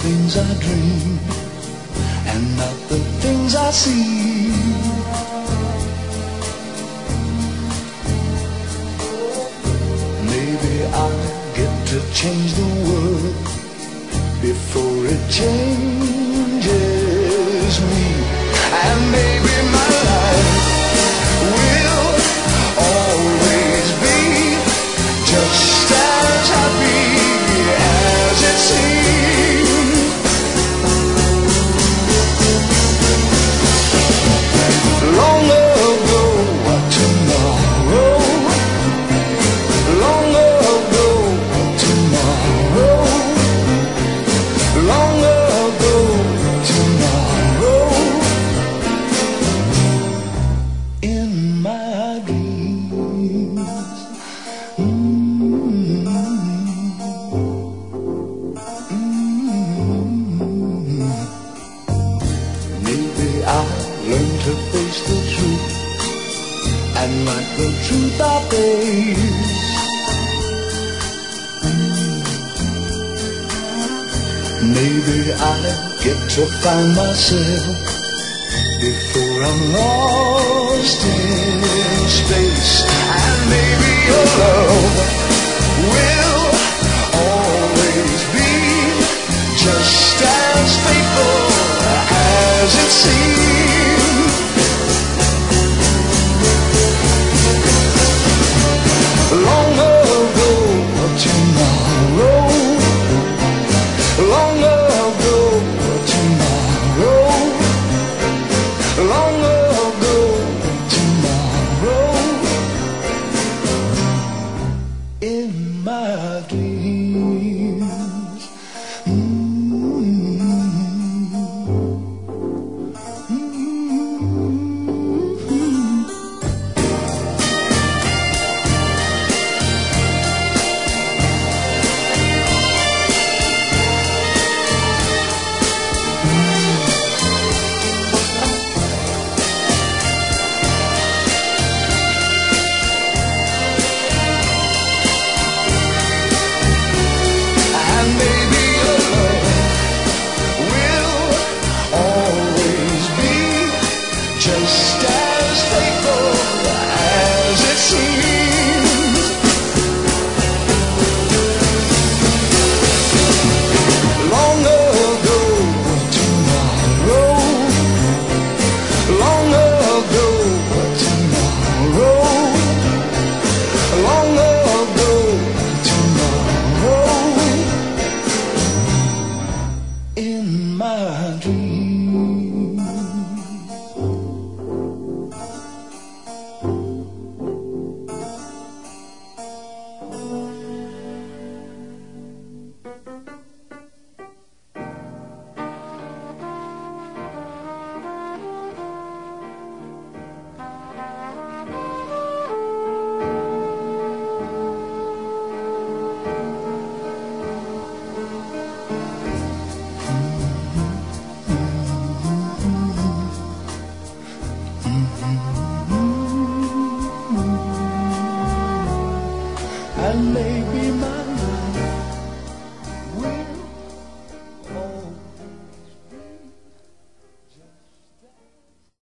things I dream and not the things I see. Maybe I'll get to change the world before it changes me. And maybe my life will always be just as happy as it seems. Long ago, tomorrow. Long ago, tomorrow. Long ago, tomorrow. In my dreams. Maybe I'll learn to face the truth and like the truth I face. Maybe I'll get to find myself before I'm lost in space. And maybe your love will always be just as faithful as it seems. Long ago, tomorrow. Long ago, tomorrow. Long ago, tomorrow. In my dreams. And maybe your love will always be just as faithful as it seems. Long ago, tomorrow. Long ago, tomorrow. Long ago, tomorrow. In my dreams. Mm-hmm.